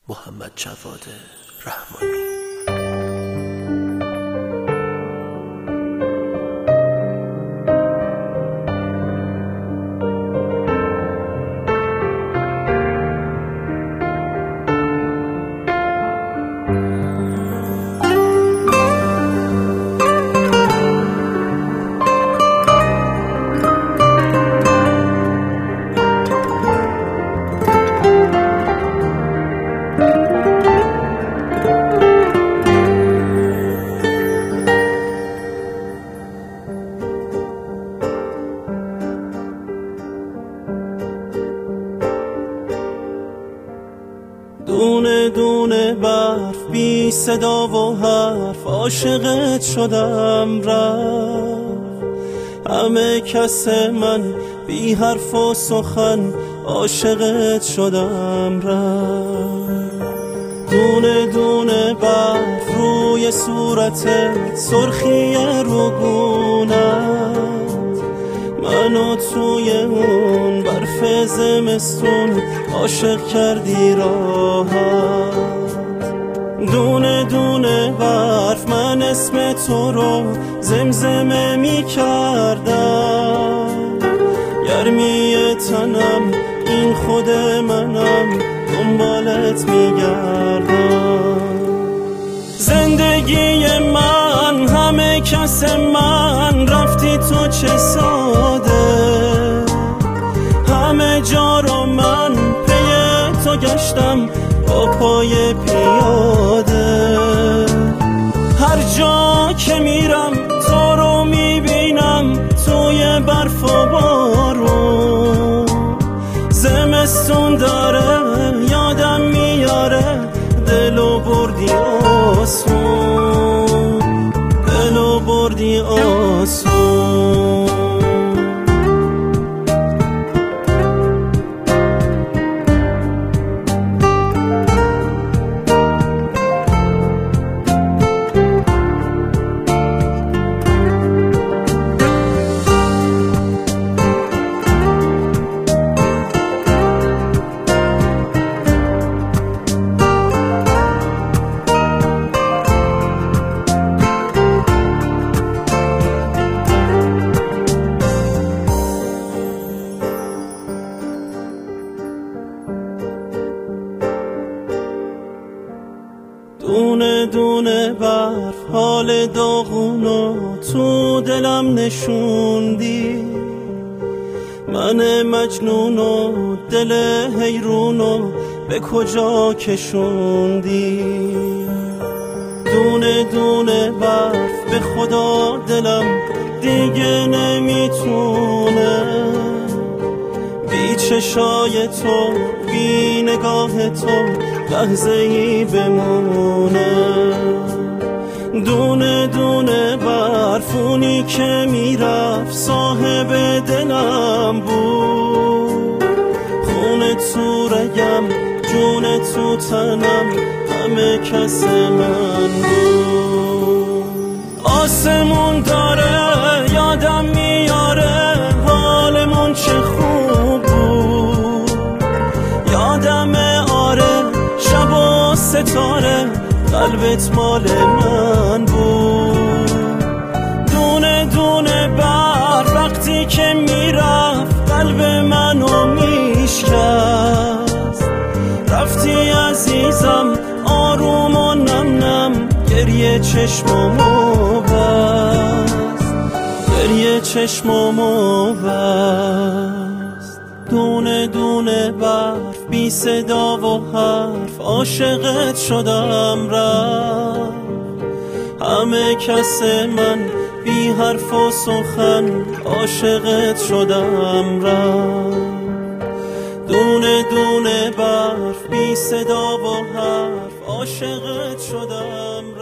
محمد جواد رحمانی. دونه دونه برف بی صدا و حرف عاشقت شدم رفت. همه کس من بی حرف و سخن عاشقت شدم رفت. دونه دونه برف روی صورتت، سرخی روگونت، منو توی اون برف زمستون عاشق کردی راحت. دونه دونه برف من اسم تو رو زمزمه می کردم. گرمی تنم این خود منم، دنبالت می گردم. زندگی من همه کس من، رفتی تو چه ساده. همه جا رو من پی تو گشتم با پای پیاده. هر جا که میرم تو رو میبینم توی برف و بارون. زمستون داره یادم میاره، دلو بردی آسون، دلو بردی آسون. دونه دونه برف حال داغونو تو دلم نشوندی. من مجنونو دل حیرونو به کجا کشوندی. دونه دونه برف به خدا دلم دیگه نمیتونه بی چشای تو، بی نگاه تو لحظه ای بمونه. دونه دونه برفونی که میرفت صاحب دلم بود. خون تو رگم، جون تو تنم، همه کس من بود. آسمون داره یادم میاره حالمون چه خوب بود. یادمه آره شب و ستاره قلبت مال من بود. دونه دونه برف وقتی که میرفت قلب منو میشکست. رفتی عزیزم آروم و نم نم، گریه چشمامو بست، گریه چشمامو بست. دونه دونه برف بی صدا و حرف عاشقت شدم رفت. همه کس من بی حرف و سخن عاشقت شدم رفت. دونه دونه برف بی صدا و حرف عاشقت شدم